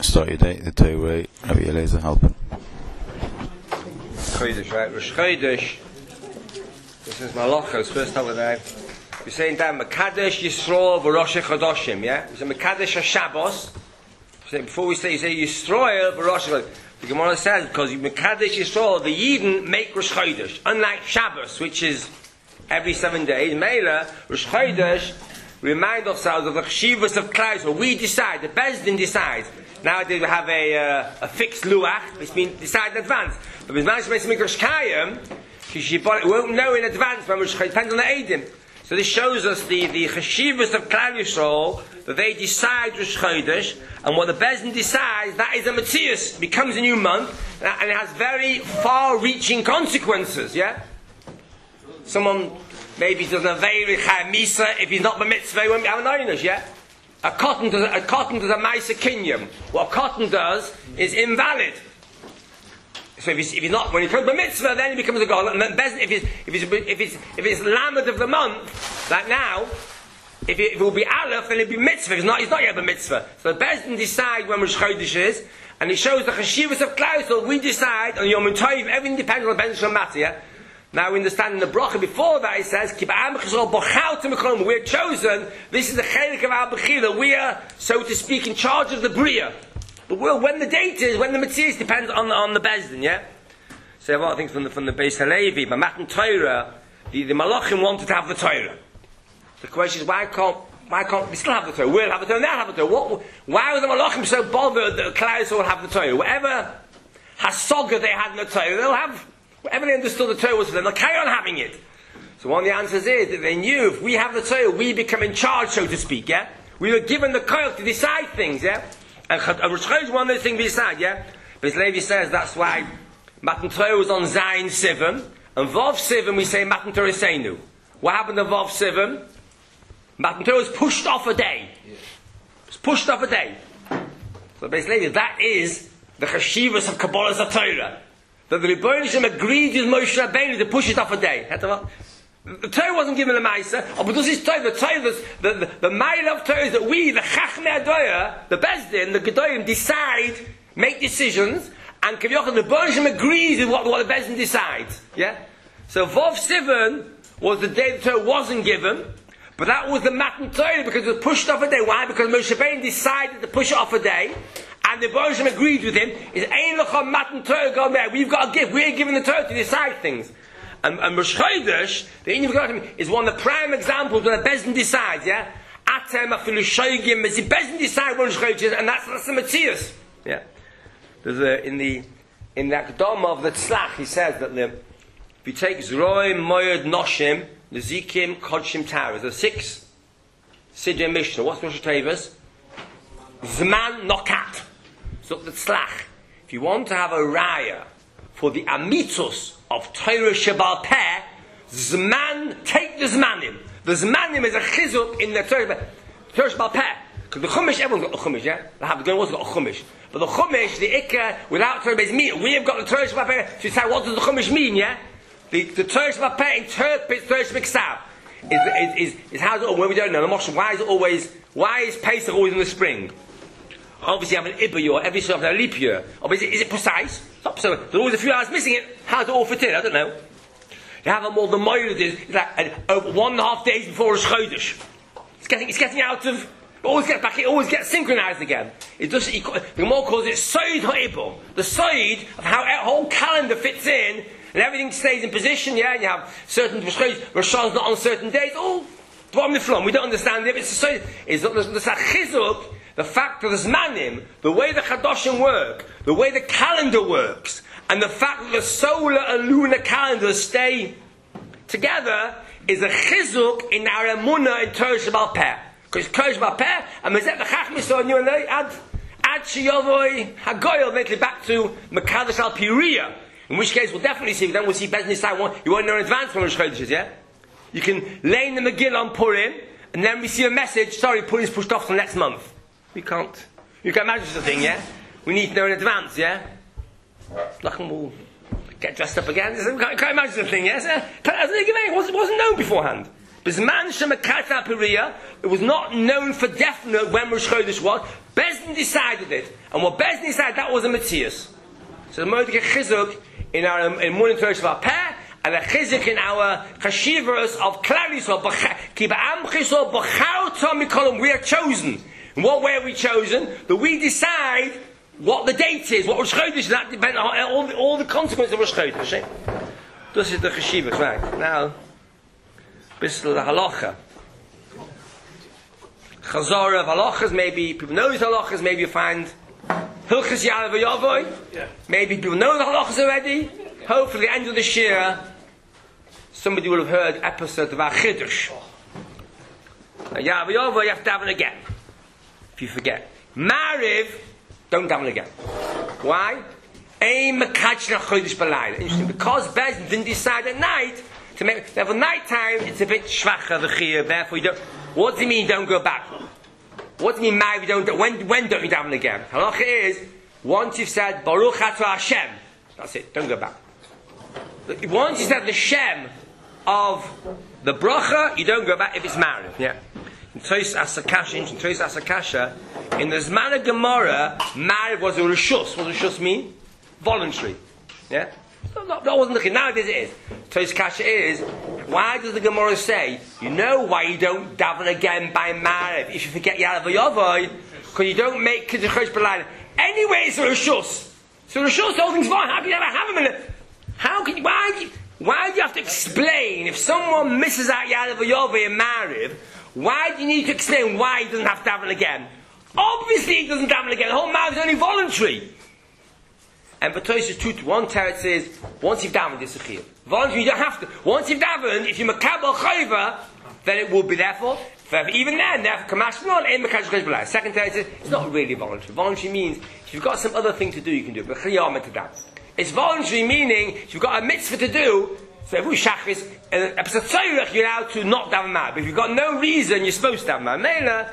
start your day, the Torah, Rabbi Eliezer helping. Chodesh, right? Rosh Chodesh. This is Malachos, first time of the day. We're saying that Mekadesh Yisrael v'Rosh Chodoshim, yeah? We say Mekadesh HaShabbos. Before we say Yisrael v'Rosh Chodoshim. The Gemara says, because Mekadesh Yisrael, the Yidden make Rosh Chodesh. Unlike Shabbos, which is every 7 days. Meila, Rosh Chodesh, remind ourselves of the Chshivas of Klaus, where we decide, the Bezdin decides. Nowadays we have a fixed luach, it's been decided in advance. But with Manish Mesim Rosh Kayim, we won't know in advance when Rosh Chodesh, depends on the Eidim. So this shows us the Chshivas of Klal Yisrael, that they decide Rosh Chodesh, and what the Bezdin decides, that is a Metzius, becomes a new month, and it has very far-reaching consequences, yeah? Someone maybe does a very Chayim Misa, if he's not b'mitzvah, he won't have an Oynish, yeah? A cotton does a Maisa Kinyam. What a cotton does is invalid. So if he's not, when he comes b'mitzvah, then he becomes a god. And then if it's lamed of the month, like now, if it will be Aleph, then it'll be mitzvah. He's not yet a mitzvah. So the Bezdin decide when Rosh Chodesh is, and it shows the Cheshivas of Klaus. So we decide on Yom Tov. Everything depends on the Bezdin Shalom Matzah. Yeah? Now we understand in the bracha before that it says, we're chosen. This is the chelik of our bechila. We are, so to speak, in charge of the bria. But when the date is, when the mitzvah depends on the Bezdin, yeah. So what I think from the Beis Halevi, by Matan Torah, the Malachim wanted to have the Torah. The question is, why can't we still have the Torah? We'll have the Torah, and they'll have the Torah. Why were the Malachim so bothered that Klal will have the Torah? Whatever hasaga they had in the Torah, they'll have. Whatever they understood the Torah was for them, they'll carry on having it. So one of the answers is that they knew if we have the Torah, we become in charge, so to speak, yeah? We were given the koil to decide things, yeah? And Rosh Chodesh is one of those things we decide, yeah? But Levi says that's why Matan Torah was on Zayin Sivan, and Vav Sivan we say Matan Torah Seinu. What happened to Vav Sivan? Matan Torah was pushed off a day. It was pushed off a day. So basically that is the Cheshivas of Kabbalah's Torah. That the Rebbeinu Shem agreed with Moshe Rabbeinu to push it off a day. The Torah wasn't given a Maisa, but this is Torah. The Ma'il of Torah is that we, the Chachmei Adoya, the Bezdin, the Gedolim, decide, make decisions, and Kavyochel, the Rebbeinu Shem agrees with what the Bezdin decides. Yeah? So Vav Sivan was the day the Torah wasn't given, but that was the Matan Torah because it was pushed off a day. Why? Because Moshe Rabbeinu decided to push it off a day. And the Baruch Hashem agreed with him, is Ein L'cham Matan Torah go there. We've got a gift. We're given the Torah to decide things. And Rosh Chodesh, the Indian Gedolim, is one of the prime examples when the Bezdin decides, yeah? Atem afilu shoygim, the Bezdin decide when Rosh Chodesh is, and that's the Metzius. Yeah. There's in the Akdama of the Tzlach, he says that if you take Zroim, Moyed, Noshim, Nezikim, Kodshim, Taras, the 6 Sidya Mishnah, what's Rosh Tevas? Zman, Nokat. So the Tzlach, if you want to have a raya for the amitus of Torah Shebal Peh, Zman, take the Zmanim. The Zmanim is a chizuk in the Torah Shebal Peh. Because the Chumash, everyone's got a Chumash, yeah? The Havdalah also got a Chumash. But the Chumash, the Ikka, without Torah Beis mean. We have got the Torah Shebal Peh. So you say, what does the Chumash mean, yeah? The Torah Shebal Peh interprets Torah Shebal is how it, when we don't know, why is Pesach always in the spring? Obviously, you have an Iber every so often a leap year. Obviously, is it precise? It's not so. There's always a few hours missing it. How's it all fit in? I don't know. You have them all. The Moed is like over 1.5 days before Rosh Chodesh. It's getting out of. It always gets back. It always gets synchronized again. It does. The Gemara calls it Soid HaIbor. The Soid of how a whole calendar fits in and everything stays in position. Yeah, and you have certain Rosh Hashanah's not on certain days. Oh, Dvarim Niflom. We don't understand it. It's a Soid. It's not the Chizuk. The fact of the Zmanim, the way the Chadoshim work, the way the calendar works, and the fact that the solar and lunar calendars stay together is a chizuk in our emunah in Torah Shebal Peh. Because Torah Shebal Peh, and Mezet the Chachmis so new and they add Sheyovoi Hagoyel eventually back to Mekadosh Al Piriya. In which case we'll definitely see. Then we'll see Bezdin decide one. You won't know in advance when Rosh Chodesh is, yeah. You can lay in the Megillah on Purim, and then receive a message. Sorry, Purim's pushed off till next month. We can't. You can imagine such a thing, yeah? We need to know in advance, yeah? Lachim will get dressed up again. We can't imagine such a thing, yes? It wasn't known beforehand. Bisman Shemekata Periya, it was not known for definite when Rosh Chodesh was. Bezdin decided it. And what Bezdin decided, that was a Matthias. So the Mordechai Chizuk in our morning Torah of our pair, and a Chizuk in our Chashivas of Claris or Kiba'amchis or Bacharta Mikolim. We are chosen. In what way are we chosen? That we decide what the date is, what Rosh Chodesh is. That depends on all the consequences of Rosh Chodesh. This is the Chashivas, right? Now, this is the halacha. Chazara of halachas, maybe people know these halachas, maybe you find Hilchas Ya'aleh V'Yavoy. Maybe people know the halachas already. Hopefully, at the end of the shir, somebody will have heard episode of our Chiddush. Ya'aleh V'Yavoy, you have to daven again. If you forget. Mariv, don't daven again. Why? Interesting, because Bezdin didn't decide at night to make. Therefore, night time it's a bit shvacha v'chiyah. Therefore, you don't. What does it mean? Don't go back. What does it mean? Maybe don't. When don't you daven again? Halacha is once you've said Baruch Atah Hashem. That's it. Don't go back. Once you said the Shem of the bracha, you don't go back if it's married. Yeah. In Tois Asakasha, in the Zman of Gemara, married was a reshus. What does reshus mean? Voluntary. Yeah? That wasn't the case. Nowadays it is. Tois Kasha is, why does the Gemara say, you know why you don't daven again by Mariv if you forget Ya'aleh V'Yavoy? Because you don't make Kiddush Chodesh B'Layla. Anyway, it's a reshus. So reshus, the whole thing's fine. How can you never have him in it? How can you, why do you have to explain if someone misses out Ya'aleh V'Yavoy and Mariv? Why do you need to explain why he doesn't have to daven again? Obviously he doesn't daven again. The whole Mariv is only voluntary. And Batois is 2 to 1. Teretz says, once you've davened, it's a chiyuv. Voluntary, you don't have to. Once you've davened, if you makabel chayva, then it will be therefore. Even then, therefore, kamash non ein mekadosh chodesh b'layla. Second Teretz says, it's not really voluntary. Voluntary means, if you've got some other thing to do, you can do it. But chiyama to daven. It's voluntary meaning, if you've got a mitzvah to do, so if we shachris, you're allowed to not daven ma'ariv. But if you've got no reason, you're supposed to daven ma'ariv.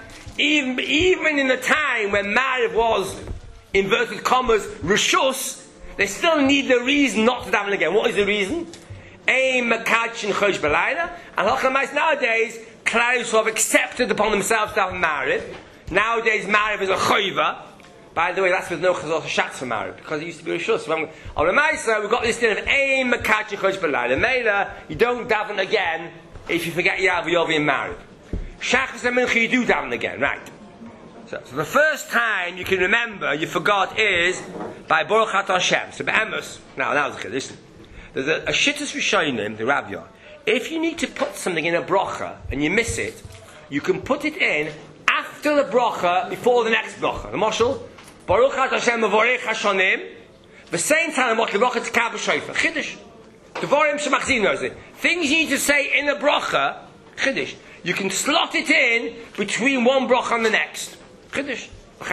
Even in the time when ma'ariv was, inverted commas, reshus, they still need the reason not to daven again. What is the reason? Ein mekadshin chodesh b'layla. And halacha nowadays, Klaus have accepted upon themselves to daven ma'ariv. Nowadays, ma'ariv is a choiva. By the way, that's with no chazal shatz for ma'ariv, because it used to be reshus. So on the Maisa, we've got this thing of ein mekadshin chodesh b'layla. Meila, you don't daven again if you forget Ya'aleh V'Yavoy and ma'ariv. Shachris and mincha, you do daven again, right? So the first time you can remember you forgot is by Baruch Atah Hashem. So be'emes. Now listen. There's a shittus rishonim, the Rav. If you need to put something in a bracha and you miss it, you can put it in after the bracha, before the next bracha. The mashal, Baruch Atah Hashem mevorech hashonim. The same time what the bracha tkab b'shofar. Chiddush. Devarim shemachzin knows it. Things you need to say in a bracha. Chiddush. You can slot it in between one bracha and the next. Chiddush.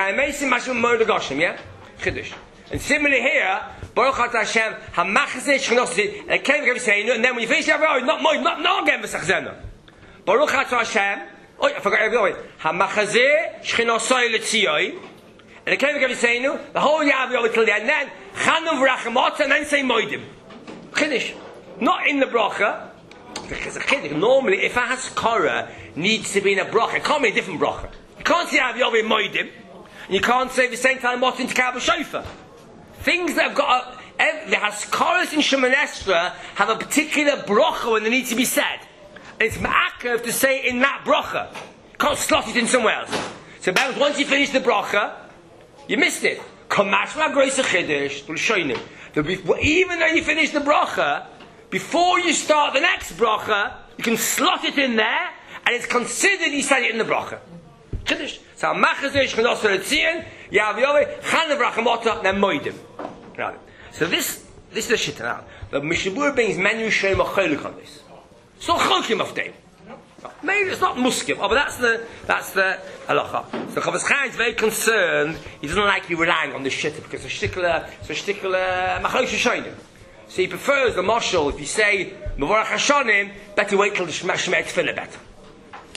Yeah? Chiddush. And similarly here, Baruch Atah Hashem, Hamachzeh Shchinosi, and it came saying, and then when you finish the Avroy, not again V'Sachzena. Baruch Atah Hashem, I forgot everything. Hamachzeh Shchinosoi L'Tziyoi, and it came saying, the whole Yavroy till the end, and then Chanum V'Rachamot, and then say Moedim. Chiddush. Not in the bracha. Because a chiddush, normally, if a haskara needs to be in a bracha, it can't be a different bracha. You can't say Aviyov in Moedim, and you can't say the same time what in Tkab Shofar. Things that have got the Haskaras in Shemoneh Esrei have a particular bracha when they need to be said. And it's ma'akev to say in that bracha. You can't slot it in somewhere else. So once you finish the bracha, you missed it. Kamashma Groisa Chiddush, Rishonim. Even though you finish the bracha, before you start the next bracha, you can slot it in there, and it's considered you said it in the bracha. Chiddush. So Machazeh Shchinosa L'Tzion, Ya'aleh Chanav Rachamota, then Moedim. So this is the shit now. The Mishabur brings many Rishonim Acholik on this. So Cholkim of them. Maybe it's not Muskim, but that's the halacha. So Chavis Chaim is very concerned. He doesn't like you relying on the shit because it's a shtikler Macholik Rishonim. So he prefers the mashal. If you say Mevorach Hashonim, better wait till the Shemei Tefillah better.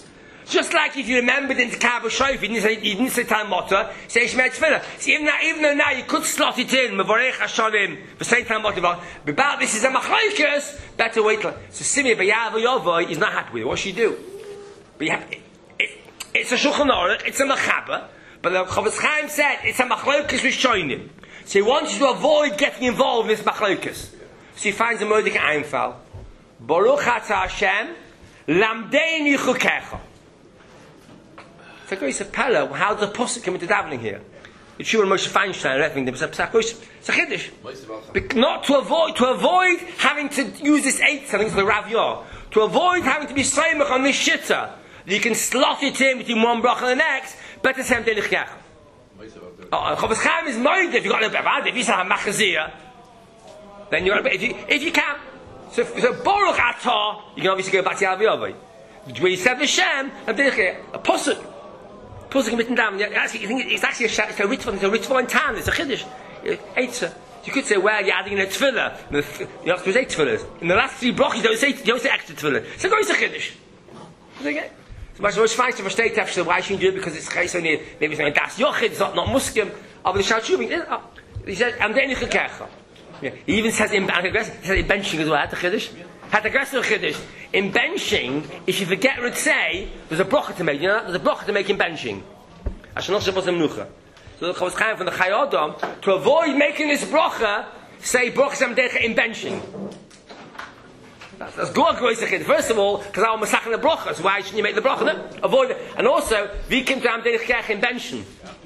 Just like if you remembered in the Kabbalah Shofar, you didn't say Talmota, say Shemei Tefillah. See, even though now you could slot it in, Mevorech Hashavim, for say Talmota, but about this is a machlokes, better wait till. So Simei B'Yav Yovoi is not happy with it. What should you do? But it's a Shulchan Aruch, it's a Machaba, but the Chofetz Chaim said it's a machlokes Rishonim. So he wants you to avoid getting involved in this machlokes. So he finds a Mordechai Einfall. Baruch Atah Hashem, Lamdeini Chukecha. It's like Grace of Pella. How does the Apostle come into davening here? It's sure Moshe Feinstein and everything. It's a Chiddush. Not to avoid having to use this eight, I think it's the Rav Yor, to avoid having to be Seimach on this shitta. You can slot it in between one bracha and the next. Better say Lamdeini Chukecha. Chofetz Chaim is moed if you got no bavad. If you say Machazia, then you're if you can. So Baruch Atah, you can obviously go back to Yavi. Where you said the Shem, a Pasuk can be written down. It's actually a Ritva in Tan. It's a Chiddush. Eitzah. You could say, well, you're adding in a Tefillah. You have to say 8 Tefillahs. In the last 3 brachos, you don't say extra Tefillah. So go to Chiddush. Okay. So much fine to versteht after why shouldn't you do it because it's Chayso near maybe it's not Das Yochid, it's not Muskim, but the Shalchubim. He said, I'm doing Chukecha. He even says in benching as well. Had the Chiddush. Had the aggressive Chiddush. In benching, if you forget Ritzei, there's a bracha to make. You know, there's a bracha to make in benching. So the Chofetz Chaim from the Chai Adam, to avoid making this bracha, say bracha samdecha in benching. That's good. First of all, because I'm masachin the bracha, so why shouldn't you make the bracha? No? Avoid it. And also, we came to amdeich in benching.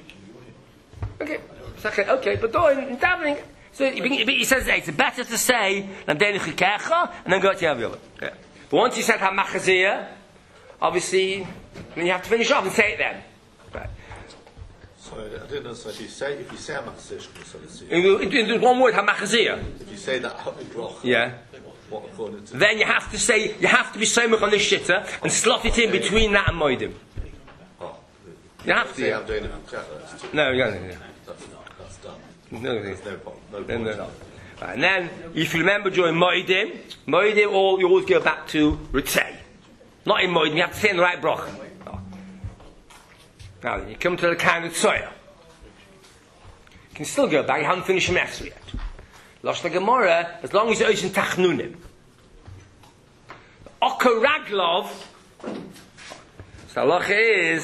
Okay, but though in davening. So he says that it's better to say Lamdeini Chukecha and then go to Yav. But once you said Hamachaziyah, obviously, then you have to finish off and say it then. Right. So I didn't know. So if you say Hamachaziyah, in one word Hamachaziyah. If you say that, yeah. What according to? Then you have to say you have to be soymach on this shitta and slot it in between that and moedim. Oh, you have to. I'm doing it. No, you don't. That's done. No. No. Right, and then, if you remember during Moedim, you always go back to Ritzei. Not in Moedim, you have to say in the right bracha. Oh. Now then, you come to the kind of Tzoya. You can still go back, you haven't finished Shemoneh Esrei yet. Lashon Gemara, as long as you're using Tachnunim. Okaraglov, so halacha is,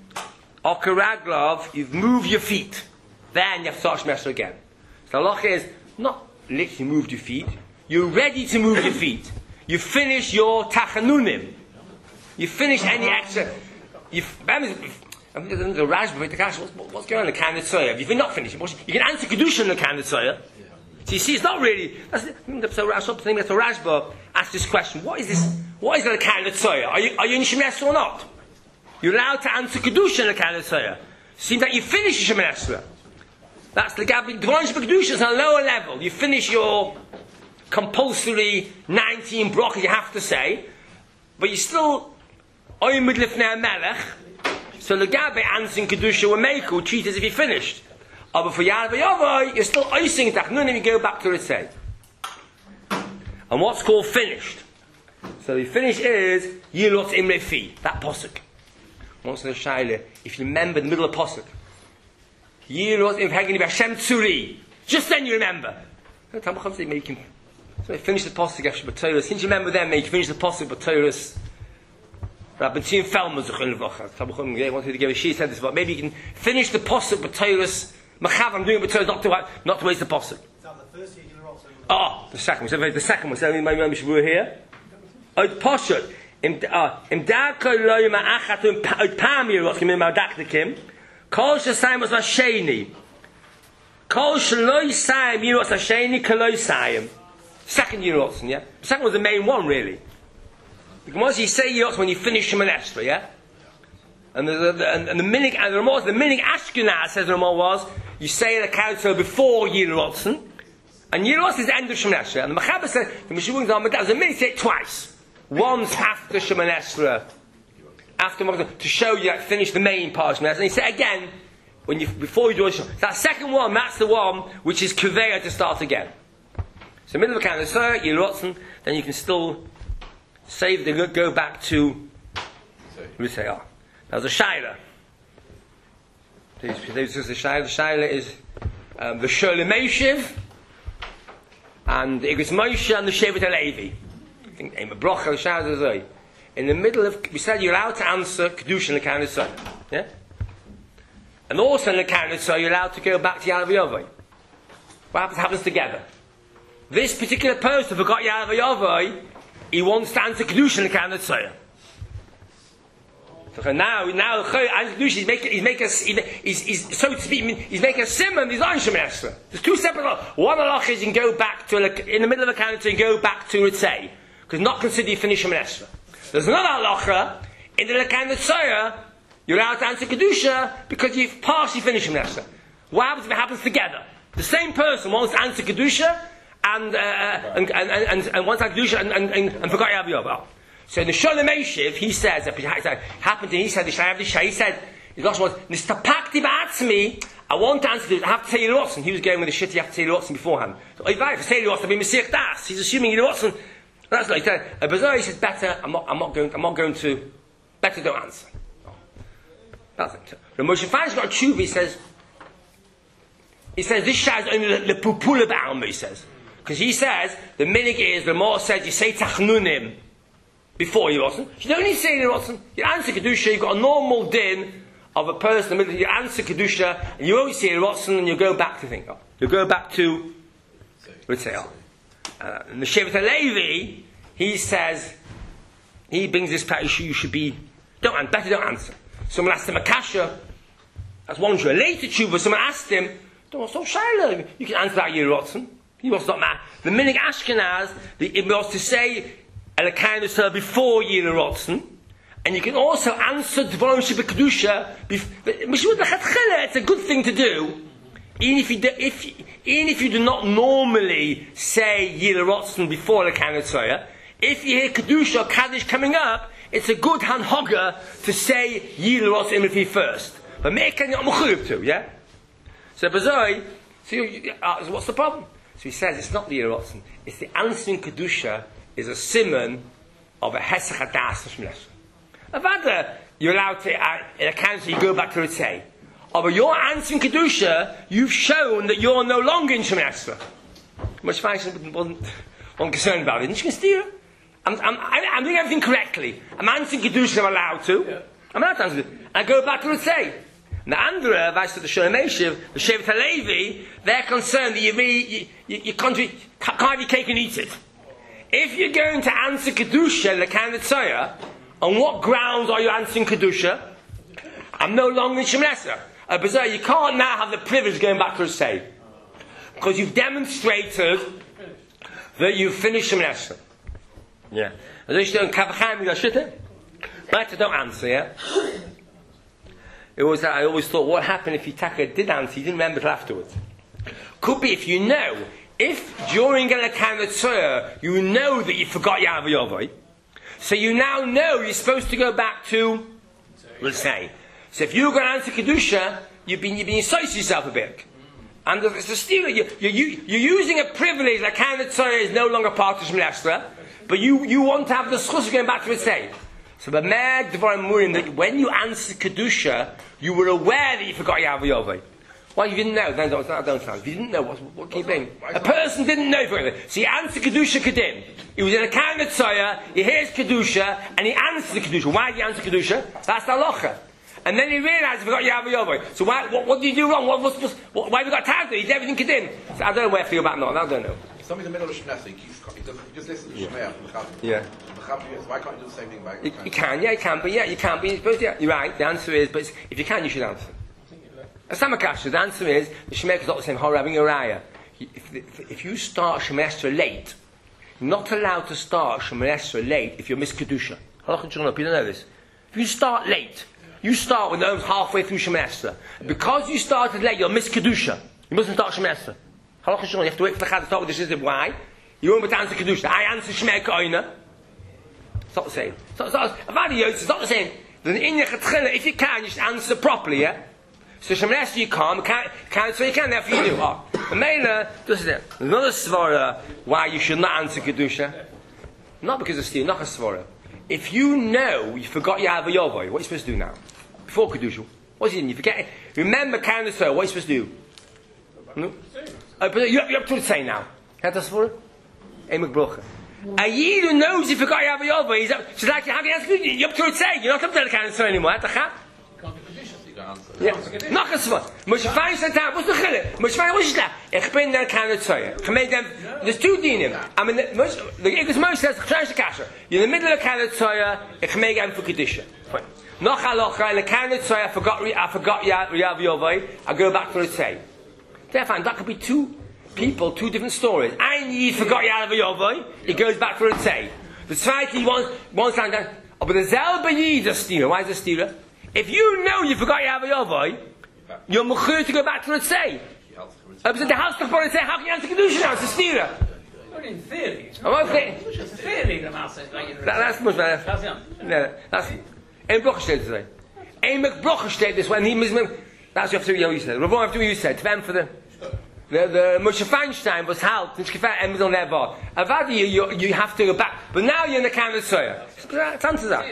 Okaraglov, you've moved your feet. Then you have to start Shemoneh Esrei again. So halacha is, not literally moved your feet, you're ready to move your feet. You finish your Tachanunim. You finish any extra. What's going on in the Kanat Soya? If you're not finished, you can answer Kedusha in the Kanat Soya. So you see, it's not really. That's a Rashba asked this question: What is this? What is the Kanat Soya? Are you in Shemoneh Esrei or not? You're allowed to answer Kedusha in the Kanat Soya. Seems like you finish your Shemoneh Esrei. That's the Gabi. Dvarim Kedusha is on a lower level. You finish your compulsory 19 brachas you have to say, but you still Oyimid Lifnei Melech. So the Gabi answering Kedusha will make you treat as if you finished. But for Yad V'Yavai, you're still icing Tachnunim, you go back to Ritzei. And what's called finished? So the finish is Yilot Imre Fi, that posuk. Once in the Shaila, if you remember the middle of posuk, Yilot Imre Hashem Tzuri, just then you remember. So finish the posuk after B'Torah. Since you remember them, you finish the posuk B'Torah. Rabbi Tzim Feldman wanted to give a sheet said this, but maybe you can finish the posuk B'Torah. Machav, I'm doing it B'Torah, not to waste the posuk. Is that the first year you're also? Oh, the second one. So the second one. So my members were here. Poshut. Im da'ka lo yima achat pam yirot kim im adaktikim. Kol shesayim was hasheni. Kol shelo yisayim yirot hasheni kol yisayim. Second yirot, yeah. The second was the main one, really. Because once you say yirot when you finish Shemoneh Esrei, yeah. And the minig and the minig Ashkenaz says the Ramah was you say the council before Yirotson, and Yirotson is the end of Shemoneh Esrei. And the Mechaber said the Meshuvim Zalman that was a minig say it twice. Once after Shemoneh Esrei, to show you that finish the main part of Shemoneh Esrei. And he said again before you do it. That second one, that's the one which is Kaveya to start again. So middle of the council, Yirotson, then you can still save the go back to We say, oh, there's a shaila. This is the shaila. The shaila is the Sholem Meshiv and the Igros Moshe and the Shevet HaLevi. I think the Brocha, the shaila is right. In the middle of, we said you're allowed to answer Kedusha and the Kanasai. Yeah? And also in the Kanasai, you're allowed to go back to Yalav Yovai. What happens together? This particular person forgot Yalav Yovai, he wants to answer Kedusha and the Kanasai. So now, he's so to speak, he's making a simon, he's on Shemoneh Esrei. There's two separate laws. One halach is you can go back to, in the middle of a Kanasai, you go back to Ritzei, because not considered you finish Shemoneh Esrei. There's another halacha in the Lekan Tzaya, you're allowed to answer Kedusha because you've partially finished Shemoneh Esrei. What happens if it happens together? The same person wants to answer Kedusha and wants to answer Kedusha and forgot Yav Yov. So in the Sholem Meshiv, he says, it happened to him, he said, he said, his last was, Nistapakti ba'atzmi, I want to answer this, I have to say Yirotzen. He was going with the shit, you have to say Yirotzen beforehand. So if I say Yirotzen, I'll be Mesiach Das. He's assuming Yirotzen. That's like that. A Bazar, he says, better, I'm not going to, better don't answer. That's it. The Moshe Fein's got a tshuva, he says, this shah is only the pupula ba'alma, he says. Because he says, the minig is, the more says, you say tachnunim before Yirotzen. You don't need to say Yirotzen. You answer Kedusha, you've got a normal din of a person, you answer Kedusha, and you won't say Yirotzen, and you go back to think. You go back to, let's say, and the Shevet HaLevi, he says, he brings this part, you should be, better don't answer. Someone asked him a kasha, that's one true. Later tshuva, someone asked him, so Shaila, you can answer that Yirotzen. He was not mad. The minig Ashkenaz, it was to say, Elakainus before Yirotzen, and you can also answer Dvarim Sheba Kedusha, it's a good thing to do, even if you do not normally say Yirotzen before Elakainus. If you hear Kedusha or Kaddish coming up, it's a good hanhoga to say Yirotzen immediately first. But make it not mechuyuv too, yeah? So Bazoi, so what's the problem? So he says it's not the Yirotzen, it's the answering Kedusha is a simon of a Hesach Hadas of Shemoneh Esrei. Avada, you're allowed to, in a council, you go back to Ritzei. But you're answering Kedusha, you've shown that you're no longer in Shemoneh Esrei. Much Feinstein wasn't concerned about it. And you can steer. I'm doing everything correctly. I'm answering Kedusha, I'm allowed to. Yeah. I'm allowed to answer it. I go back to Ritzei. And the Andra, vice to the Sholem Meshiv, the Shevet HaLevi, they're concerned that you can't have your cake and eat it. If you're going to answer Kedusha, Lekan Tzaya, on what grounds are you answering Kedusha? I'm no longer in Shemoneh Esrei. You can't now have the privilege of going back to Ritzei. Because you've demonstrated that you've finished Shemoneh Esrei. Yeah. But don't answer, yeah? It was that I always thought, what happened if Taka did answer, he didn't remember it afterwards. Could be if you know, if during an account you know that you forgot Yalav Yovai, so you now know you're supposed to go back to, we'll say. So if you're going to answer Kedusha, you've been insulting yourself a bit. And it's a steal. You're using a privilege that account is no longer part of Shemoneh Esrei, but you want to have the schus of going back to Ritzei. So the Meg Devarim Murim, that when you answered Kedusha, you were aware that you forgot Yalav Yovai. Well, you didn't know. Then don't tell. If you didn't know, what can you blame? A person didn't know. So he answered Kedusha Kedim. He was in a kind of tzaya, he hears Kedusha, and he answers the Kedusha. Why did he answer Kedusha? That's the halacha. And then he realized he forgot Yalav Yovai. So what did you do wrong? Why have you got tagged? He did everything Kedim. So I don't know where to go back now. I don't know. Something in the middle of Shemoneh Esrei, he just listens to Shemaya from the Chavim. Yeah. Why can't you do the same thing back? You can, yeah, you can, but yeah, you can't. But you're right. The answer is, but if you can, you should answer. The answer is the Shemoneh is not the same. How having a raya. If you start Shemoneh Esrei late, you're not allowed to start Shemoneh Esrei late if you're Miss Kedusha. You don't know this. If you start late, you start when those halfway through Shemoneh Esrei. Because you started late, you're Miss Kedusha. You mustn't start Shemoneh Esrei. You have to wait for the Chad to start with the Shizib. Why? You won't be to answer Kedusha. I answer Shemei Ka'ina. It's not the same. It's not the same. If you can, you should answer properly, yeah? So Shemoneh Esrei you can't, so you can, therefore you do. The Mela, this is it. There's another svara why you should not answer Kedusha. Not because of steal, not a svara. if you know you forgot your Avayovai, what are you supposed to do now? Before Kedusha. What's it? You forget it. Remember Candace, what are you supposed to do? No? But you're up to the say now. Can't that's for it? Emek Brocha. A Yid who knows he forgot your Avayovai, she's like, how can you ask you? You're up to the say. You're not up to the Candace anymore. Ja, noch eens wat. Moet je fijn zijn daar, wat is de gillen? Moet je fijn, wat is dat? Ik ben daar kan het zeggen. Gemeente, there's two dienen. I mean, the Igros Moshe says, try to kasher. You're in the middle of kan het zeggen, ik gemeente hem voor Kedusha. Noch halacha, and the kan het zeggen, I forgot Yav Yovai, I go back to the say. Therefore, that could be two people, two different stories. Ein Yid forgot Yav Yovai, he goes back to the say. The zweite Yid wants to down, but the selbe Yid is a stealer. Why is a stealer? If you know you forgot your Avayovai, you're mechur to go back to the say. But the house to say, how can you answer Kedusha now? It's a steerer. Not in theory. It's theory, the master. That's much better. No, that's Ein Brocha steht today. Ein Brocha steht this when he that's what you said. Ravon after you said. To for the Moshe Feinstein was helped and and was on their bar. Avadi, you have to go back, but now you're in the Canada Soya. It's answer that.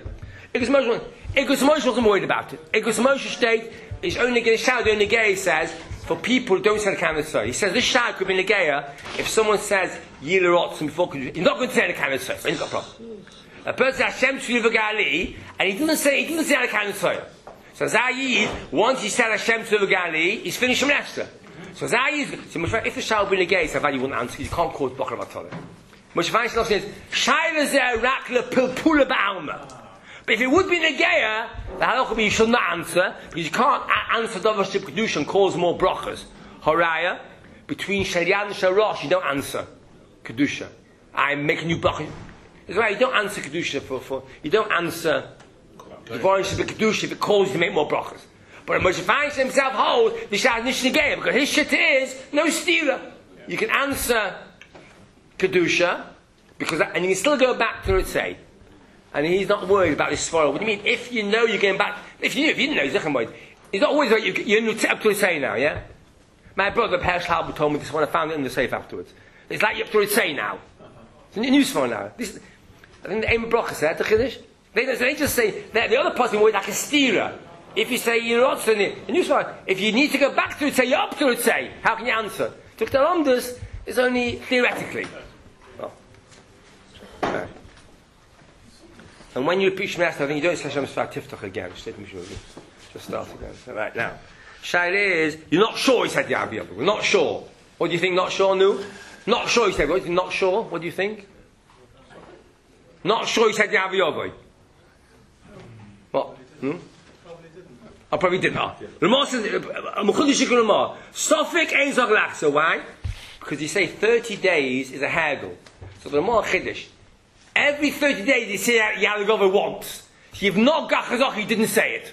Igros Moshe wasn't worried about it. Igros Moshe state is only going to shout. The Negei says for people who don't say the Canada Soya. He says this shout could be Negei if someone says Yilerotzim before he's not going to say the Canada Soya. He's got a problem. A person says Hashem Tzvi Gali and he doesn't say the Canada Soya. So Zayid, once he said Hashem Tzvi Gali, he's finished from Esther. So Zayid, so if the shout would be Negei, so you wouldn't answer. You can't quote Bocher Vatoleh. Moshe Feinstein says Shaila Zeh Rakle Pilpula Ba'alma. But if it would be Negea, the halacha would be you should not answer, because you can't answer Davar Shib Kedusha and cause more brachas. Horaya, between Shariat and Sharosh, you don't answer Kedusha. I'm making you brachas. That's why you don't answer Kedusha for you don't answer Davar Shib Kedusha if it calls you to make more brachas. But Moshe Feinstein himself holds the Shad Nish Negea, because his shit is no stealer. You can answer Kedusha, and you can still go back to Ritzay. And he's not worried about this svara. What do you mean? If you know you're going back, if you didn't know, he's not worried about you're up to the say now, yeah? My brother, Persh Halbut, told me this when I found it in the safe afterwards. It's like you're up to the say now. It's a new svara now. I think the Eim Brocha said, the Chiddush. They just say, the other person worried like a steerer. If you say you're not in the new svara, if you need to go back to it, say you're up to it, say, how can you answer? Dr. Omdus is only theoretically. Oh. Okay. And when you repeat Shema Esther, I think you don't say Hashem Sfat Tiftach again. Just start again. So right now. Shaila is, you're not sure he said the Aviyah. We're not sure. What do you think? Not sure, no? Not sure he said. What? Not sure? What do you think? Not sure he said the Aviyah. What? I probably didn't. Ramah says, Sofik Ein Zog Lach. So why? Because you say 30 days is a haggle. So the Ramah Chiddush. Every 30 days you say Yalagova once. So you've not got Chazach, he didn't say it.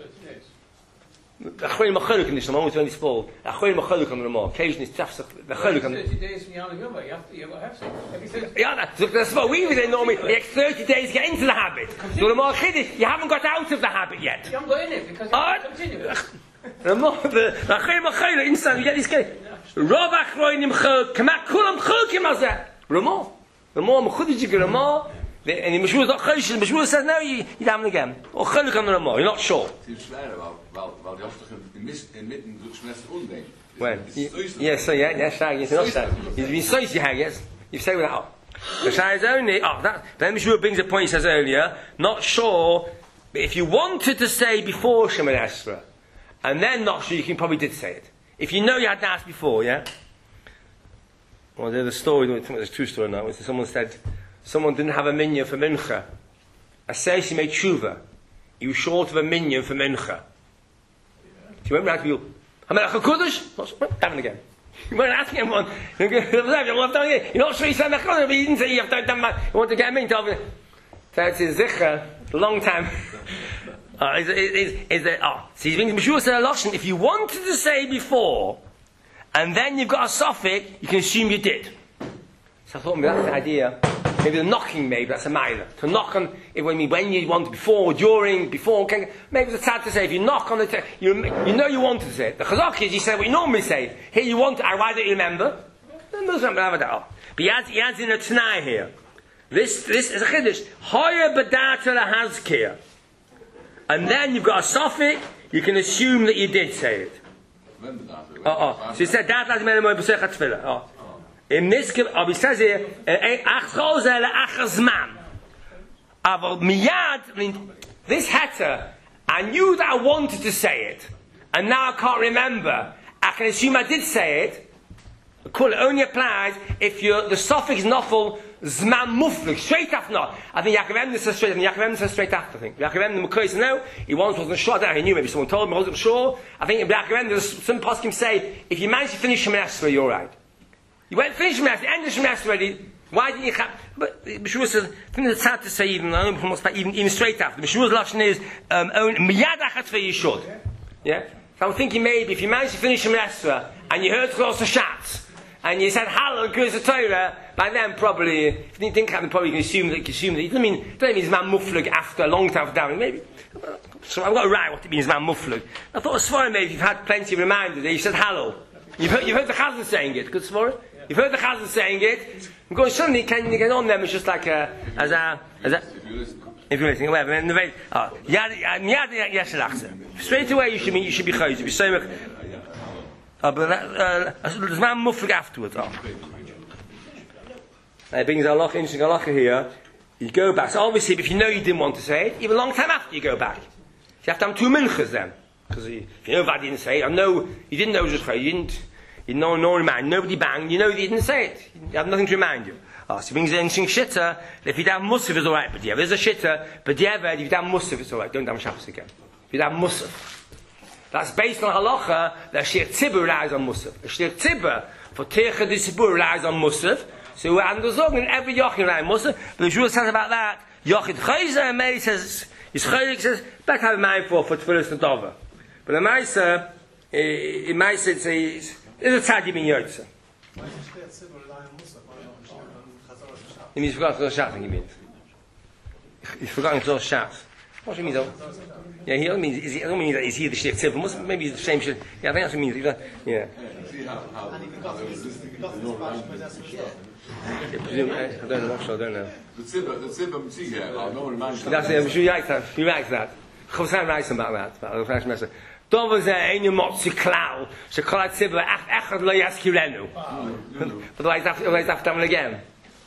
Achroim Machaluk in this, the moment when it's full. Achroim Machaluk on the Ramah. Occasionally it's Tafsach. The Chaluk on the 30 days from Yalagova, you have to. Every 30 yeah, that's what we would say normally. The next 30 days to get into the habit. So the Ramah Chiddush, you haven't got out of the habit yet. You haven't got in it because you continue. The Achroim Machaluk, inside, you get this guy. Rav Achroim Machaluk, Kamak Kulam Chalukim Azeh. Ramah. Ramah, Mechudijik Ramah, and the Meshua is not Chosh, the Meshua says, no, you damn again. Or Chaluk on the Ramah, you're not sure. When? Yes, so yeah, Shag, yes, not Shag. He's been so easy, yes. You've said that. The Shag is only, then Meshua brings a point, he says earlier, not sure, but if you wanted to say before Shemoneh Esrei, and then not sure, you can probably did say it. If you know you had to ask before, yeah? Well, there's a story, there's a true story now, someone said, someone didn't have a minyan for mincha. I say he made tshuva. He was short of a minyan for mincha. He went round to you, Hamelach HaKudosh? Have it again. He went asking him one. You're not sure he said HaKudosh, but he didn't say you have to done that. You want to get a minyan? So it's his zichra, a long time. So he's being Meshua said a lashon. If you wanted to say before, and then you've got a suffix, you can assume you did. So I thought maybe that's the idea. Maybe the knocking, maybe that's a mailer. To knock on, when you want before, during, before, maybe it's sad to say, if you knock on the, you know you wanted to say it. The chazak is, you say what you normally say. Here you want, why don't you remember? But he adds in a t'nai here. This is a chiddush. Higher bedata lahazkir. And then you've got a suffix, you can assume that you did say it. So he said, that las mele moed b'sech hatfila. In this, he says here, ach chozel ach zman. Aval miyad, I mean, this heter, I knew that I wanted to say it, and now I can't remember. I can assume I did say it. Cool, it only applies if the suffix nofel zman muflik, straight after not. I think Yaakov Emner says straight after, I think. Yaakov Emner McCoy says no, he once wasn't sure, I don't know, he knew, maybe someone told him, I wasn't sure. I think Yaakov Emner, some poskim say, if you manage to finish Shemoneh Esrei, you're right. You went finish Shemoneh Esrei, end of Shemoneh Esrei already, why didn't you have, but B'shua says, I think it's hard to say even, I don't know, even straight after. B'shua's lashon is, miyad achatfei you should. Yeah? So I'm thinking maybe, if you manage to finish Shemoneh Esrei, and you heard close to shots, and you said Hallel because the Torah, by then probably, if you think probably you can assume that. It doesn't mean it's man muflug after a long time for davening. Maybe. So I've got to write what it means man muflug. I thought Svara maybe you've had plenty of reminders that you said Hallel. You've heard the Chazan saying it. Good Svara? You've heard the Chazan saying it. I'm going suddenly can you get on them? It's just like if you're listening, whatever. Straight away you should be chayz. You be saying. But there's man muflik afterwards. It brings a lot interesting halacha here. You go back. So obviously, if you know you didn't want to say it, even a long time after you go back, so you have to have 2 minchas then. Because if you know that I didn't say it, I know you didn't know it was you didn't. You know, no remind. Nobody banged. You know you didn't say it. You have nothing to remind you. So he brings an interesting shitta. If you have musaf, it's all right. But yeah, there's a shitta. But yeah, if you have musaf, it's all right. Don't have Shabbos again. If you have musaf. That's based on halacha that Shir Tzibur relies on Musaf. A Shir Tzibur for Teicha Disibur relies on Musaf. So we're understanding every Yochid relies on Musaf. But the Shul says about that, Yochid Chayzer and Meir says, his Chayzer says, better have a mind for Tfilis Nadova. But the Maisa, it's a Tzadim in Yotze. Why does Shir Tzibur rely on Musaf? He means he's forgotten to Shat, I think he means. He's forgotten to Shat. What do you mean though? Yeah, he don't mean that he's here the Shliach Tzibur. Maybe he's the same shit. Yeah, I think that's what it means. Yeah. See how I don't know. I don't know. The Tzibur Mitzvah, no reminder. That's it. He writes that. Chosam writes about that. Dover ze ein motzi klau. She kol Tzibur echad lo yaskirenu. Otherwise, after him again.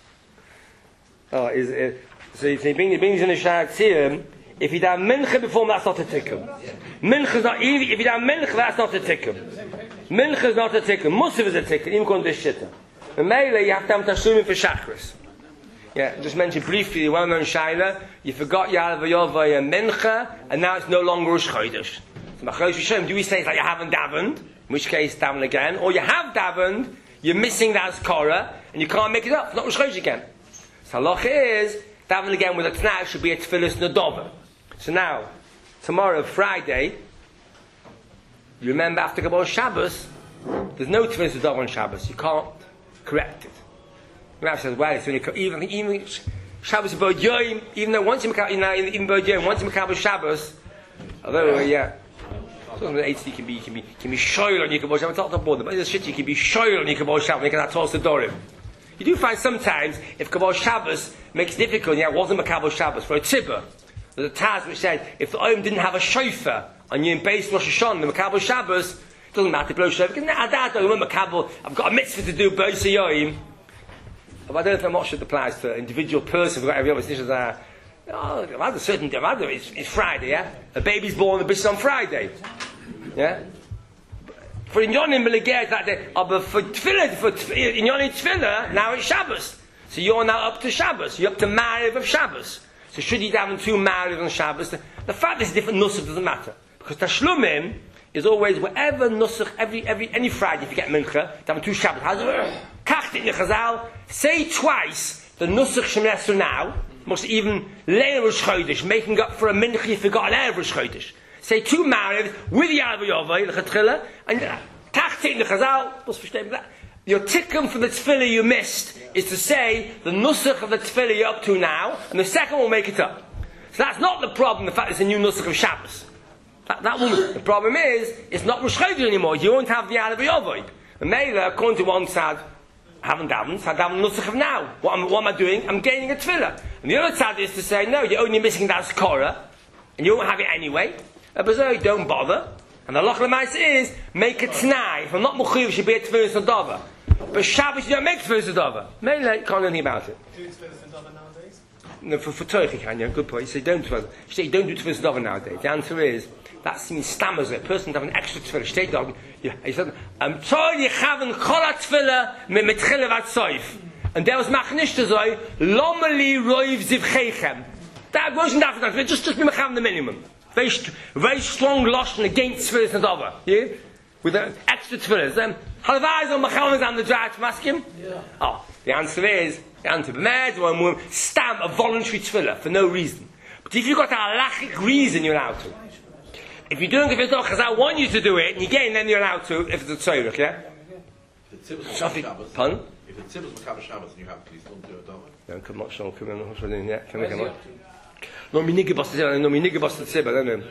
So he brings in the Shar Tzibur. If you done mincha before, that's not a tikkun. Mincha is not, if you done mincha, that's not a tikkun. Mincha is not a tikkun. Musaf is a tikkun, even according to this shitta. And Meile, you have to have tashlumin for shachris. Yeah, just mentioned briefly the well-known shaila. You forgot Ya'alav V'yovah and mincha, and now it's no longer Rosh Chodesh. So Macharosh Yishem, do we say it's like you haven't davened? In which case, daven again. Or you have davened, you're missing that Azkara, and you can't make it up. It's not Rosh Chodesh again. So halacha is, daven again with a t'nai should be a Tfilis Nadova. So now, tomorrow, Friday, you remember after Kabbalah Shabbos, there's no Tfilis Nadova on Shabbos. You can't correct it. The Rav says, well, even Shabbos Bod Yom, even though once you even Bod Yom, once you Kabbalah Shabbos, although, yeah, something that HC can be shoyl on your Kabbalah Shabbos, it's not about them, but there's shit you can be shoyl on your Kabbalah Shabbos, make that toss the Dorim. You do find sometimes, if Kabbalah Shabbos makes it difficult, yeah, it wasn't Kabbalah Shabbos, for a tzibur. There's a Taz which said, if the Oim didn't have a shofar on you in base Rosh Hashanah, the Makabel Shabbos, it doesn't matter, blow shofar, because I've got a mitzvah to do, Bosa Yoim. I don't know if I'm not sure it applies to an individual person, I've got every other decision that, rather certain, rather it's Friday, yeah? A baby's born, the bitch is on Friday. Yeah? For Inyonim Melegeret that day, but for Tfilah, Inyonim Tfilah, now it's Shabbos. So you're now up to Shabbos, you're up to Ma'ariv of Shabbos. So should you daven 2 Ma'ariv on Shabbos? The fact that it's different nusach doesn't matter. Because Tashlumim is always whatever nusach, any Friday if you get Mincha, daven 2 Shabbos. Kacht in the Chazal, say twice the nusach Shemoneh Esrei now, must even Leil Rosh Chodesh, making up for a Mincha you forgot an Erev Rosh Chodesh. Say 2 Ma'ariv with Ya'alav V'yovah, the Chetchila, and Kacht in the Chazal, must verstehen that. Your tikkun for the tefillah you missed is to say the nusach of the tefillah you're up to now, and the second will make it up. So that's not the problem, the fact it's a new nusach of Shabbos. That will, the problem is, it's not Rosh Chodesh anymore. You won't have the Ya'alav V'yovah. The Meila, according to one side, I haven't davened, so I daven Nusach now. What am I doing? I'm gaining a tefillah. And the other side is to say, no, you're only missing that Korah, and you won't have it anyway. But don't bother. And the Loch Lamais is, make a t'nai. If I'm not Mechuyev, it should be a Tefillah Sadava. But Shabbos, you don't make Tefillah Sadava. Maybe can't do anything about it. Do you expect the Sadava nowadays? No, for Torah you can, yeah, good point. You say don't do Tefillah Sadava nowadays. The answer is, that seems stammers a person to have an extra tefillah. Steht dog. He said, Tor yechaven kol tefillah mitchila vatsoif. And there was machnish to say, lomeli roiv zivcheichem. That wasn't that. Just be mechaven the minimum. Very strong lashon against tefillah and over. Yeah, with the extra tefillahs. Halavai on mechaven on the dry to ask him. Oh, the answer is stam a voluntary tefillah for no reason. But if you've got a halachic reason, you're allowed to. If you're doing it because I want you to do it, and again, then you're allowed to, if it's a tzorich, yeah? If the Tzibas Shabbos, pardon? If the Tzibas Makabah Shabbos, and you have to, you still do it, don't you? No, come on, Sean, come on, yeah, come on. No, me nigga boss the tzibah, don't know.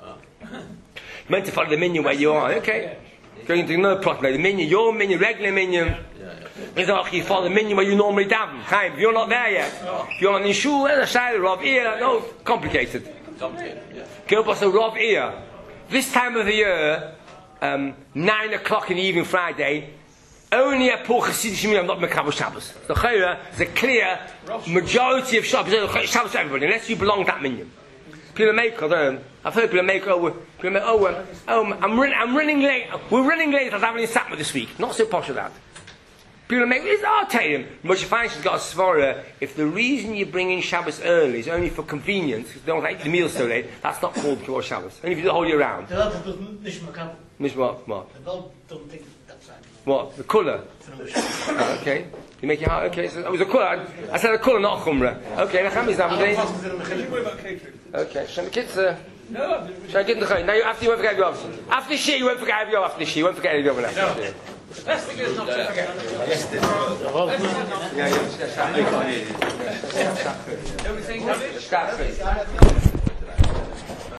Meant to follow the minion where you are, okay? Going to know properly, the minion, your minion, regular minion. It's not like you follow the minion where you normally daven. Chaim, you're not there yet. You're on the shul, and a shayla, Rav ear, no, complicated. Go boss a Rav ear. This time of the year, 9 o'clock in the evening Friday, only a poor Chassidish I'm not Mekabel Shabbos. The Chayra is a clear majority of Shabbos for everybody, unless you belong to that minion. People make, I've heard people make, I'm running late. We're running late. I'm having a Satmar this week. Not so posh as that. People make, I'll tell you. Moshe Feinstein's got a svara. If the reason you bring in Shabbos early is only for convenience, because they don't like the meal so late, that's not called Kibbutz Shabbos. Only if you do the whole year round. The Welt doesn't nicht Makabel. What? The Welt doesn't think that's right. What? The colour? Okay. You make your heart, okay. So it was a colour. I said a colour, not a chumrah. Okay, the Chami's not doing. Okay. Shall the kids, No, shall I get in the chayim? Now, after you won't forget your office. After she, you won't forget your after she. You won't forget your other after she. let's think it's not to forget. Yeah, Everything Kaddish? Start.